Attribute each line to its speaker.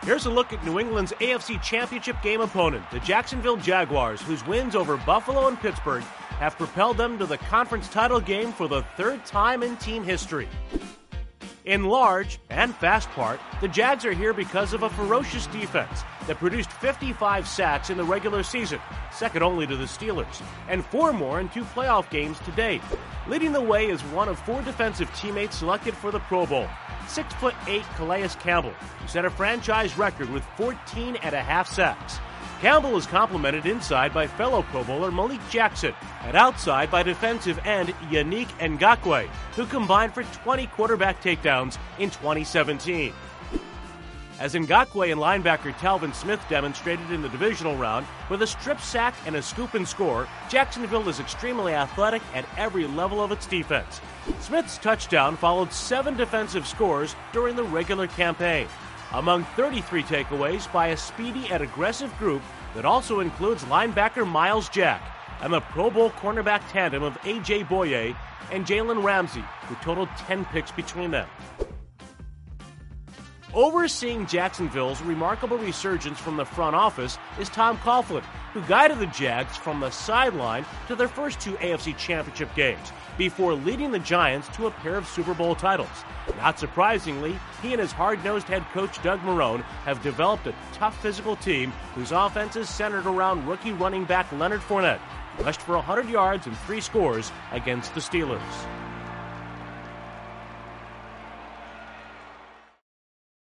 Speaker 1: Here's a look at New England's AFC Championship game opponent, the Jacksonville Jaguars, whose wins over Buffalo and Pittsburgh have propelled them to the conference title game for the third time in team history. In large and fast part, the Jags are here because of a ferocious defense that produced 55 sacks in the regular season, second only to the Steelers, and 4 more in 2 playoff games to date. Leading the way is one of 4 defensive teammates selected for the Pro Bowl, 6'8" Calais Campbell, who set a franchise record with 14.5 sacks. Campbell is complemented inside by fellow Pro Bowler Malik Jackson and outside by defensive end Yannick Ngakoue, who combined for 20 quarterback takedowns in 2017. As Ngakoue and linebacker Talvin Smith demonstrated in the divisional round, with a strip sack and a scoop and score, Jacksonville is extremely athletic at every level of its defense. Smith's touchdown followed 7 defensive scores during the regular campaign, among 33 takeaways by a speedy and aggressive group that also includes linebacker Myles Jack and the Pro Bowl cornerback tandem of A.J. Boye and Jalen Ramsey, who totaled 10 picks between them. Overseeing Jacksonville's remarkable resurgence from the front office is Tom Coughlin, who guided the Jags from the sideline to their first 2 AFC Championship games, before leading the Giants to a pair of Super Bowl titles. Not surprisingly, he and his hard-nosed head coach Doug Marrone have developed a tough physical team whose offense is centered around rookie running back Leonard Fournette, who rushed for 100 yards and 3 scores against the Steelers.